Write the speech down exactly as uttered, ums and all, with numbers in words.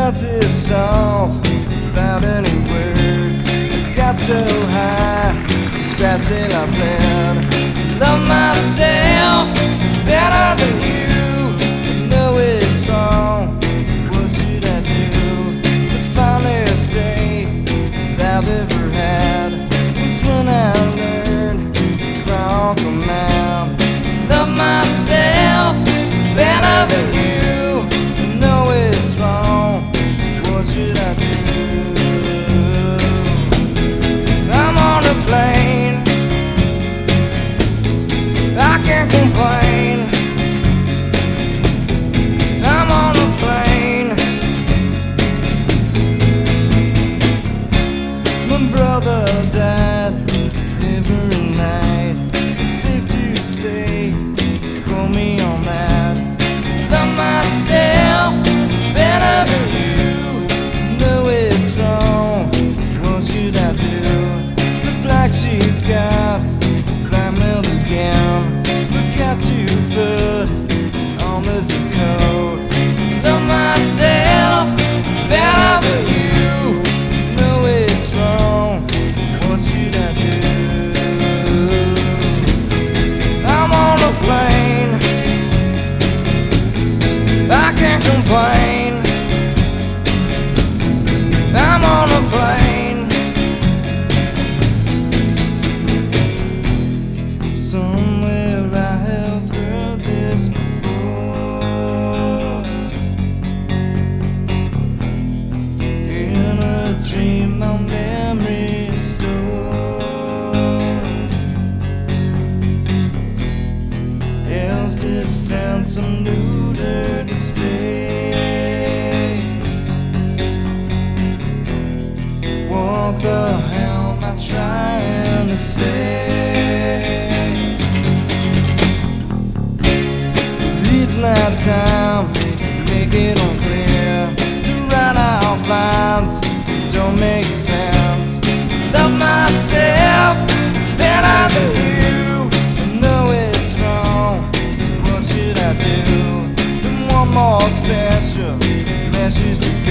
wrote this song without any words. Got so high, scratching my blood. Love myself better than you. Know it's wrong, so what should I do? The finest day I've ever had was when I learned to crawl the mountain. Love myself better than you. Know it's wrong, so what should I do? I'm on a plane, I can't complain. I'm on a plane. My brother died every night. It's safe to say, call me on that. Love myself better than you. Know it's wrong, so what should I do? The black sheep got blackmailed again. Look out to put on this coat. Love myself better than you. Know it's wrong, what should I do? I'm on a plane, I can't complain. I'm on a plane. Somewhere I have heard this before. In a dream my memory stored. Hell's defense and neuter display. What the hell am I trying to say? It's not time to make it unclear, to write out lines that don't make sense. Love myself better than you. I know it's wrong, so what should I do? And one more special message to